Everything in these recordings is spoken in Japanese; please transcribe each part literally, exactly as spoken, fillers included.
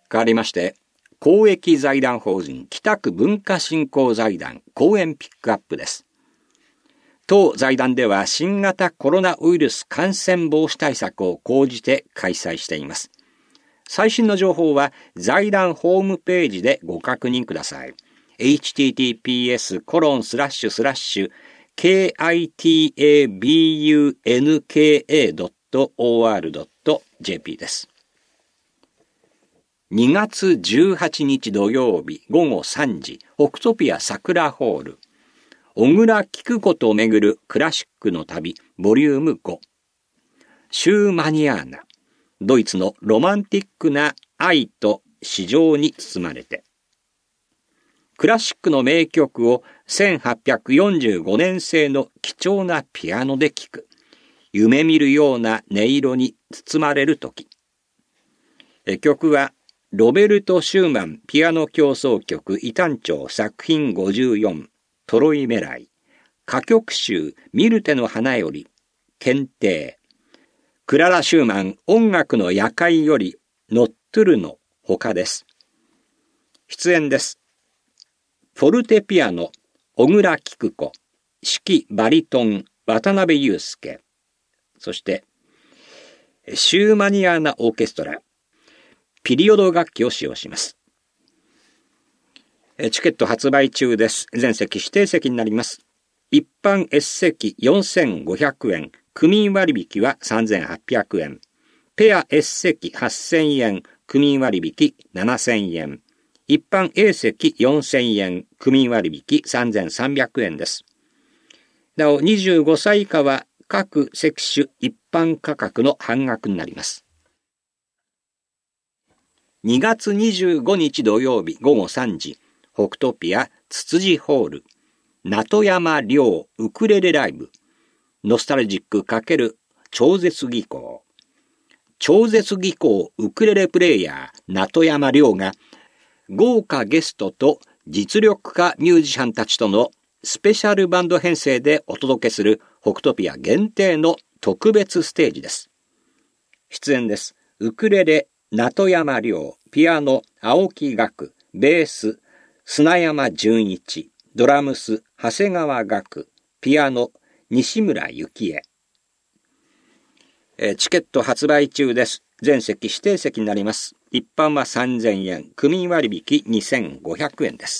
変わりまして、公益財団法人北区文化振興財団講演ピックアップです。当財団では新型コロナウイルス感染防止対策を講じて開催しています。最新の情報は財団ホームページでご確認ください。エイチティーティーピーエスコロンスラッシュスラッシュケーアイティーエービーユーエヌケーエードットオーアールドットジェーピー です。にがつじゅうはちにち土曜日ごごさんじ、オクトピア桜ホール、小倉菊子とめぐるクラシックの旅ボリュームご、シューマニアーナ、ドイツのロマンティックな愛と詩情に包まれて、クラシックの名曲をせんはっぴゃくよんじゅうごねん製の貴重なピアノで聴く、夢見るような音色に包まれるとき。曲はロベルト・シューマンピアノ協奏曲異端調作品ごじゅうよん、トロイメライ、歌曲集ミルテの花より検定、クララ・シューマン音楽の夜会よりノットゥルの他です。出演です。フォルテピアノ小倉菊子、指揮バリトン渡辺裕介、そしてシューマニアーナオーケストラ、ピリオド楽器を使用します。チケット発売中です。全席指定席になります。一般 S 席よんせんごひゃくえん、区民割引はさんぜんはっぴゃくえん、ペア S 席はっせんえん、区民割引ななせんえん、一般 A 席よんせんえん、区民割引さんぜんさんびゃくえんです。なおにじゅうごさい以下は各席種一般価格の半額になります。にがつにじゅうごにち土曜日ごごさんじ、北トピアつつじホール、名山亮ウクレレライブ、ノスタルジック×超絶技巧。超絶技巧ウクレレプレイヤー名山亮が豪華ゲストと実力派ミュージシャンたちとのスペシャルバンド編成でお届けする北トピア限定の特別ステージです。出演です。ウクレレ名山亮、ピアノ青木岳、ベース砂山純一、ドラムス長谷川岳、ピアノ西村幸恵。えチケット発売中です。全席指定席になります。一般はさんぜんえん、区民割引にせんごひゃくえんです。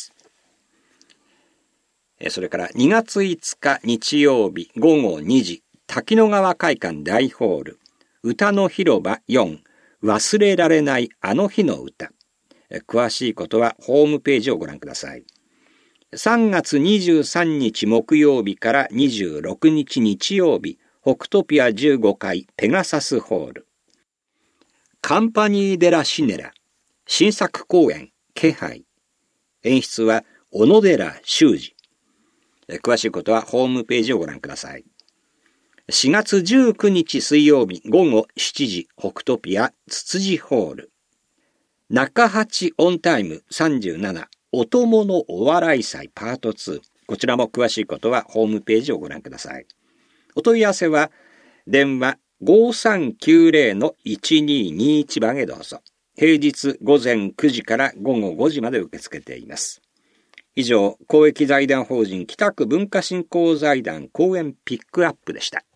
それからにがついつか日曜日ごごにじ、滝野川会館大ホール、歌の広場よん、忘れられないあの日の歌。詳しいことはホームページをご覧ください。さんがつにじゅうさんにち木曜日からにじゅうろくにち日曜日、北トピアじゅうごかいペガサスホール。カンパニーデラシネラ、新作公演気配。演出は小野寺修二。詳しいことはホームページをご覧ください。しがつじゅうくにち水曜日ごごしちじ、北トピアつつじホール。中八オンタイムさんじゅうなな、お供のお笑い祭パートツー。こちらも詳しいことはホームページをご覧ください。お問い合わせは電話 ごさんきゅうぜろのいちにーにーいち 番へどうぞ。平日午前くじから午後ごじまで受け付けています。以上、公益財団法人北区文化振興財団講演ピックアップでした。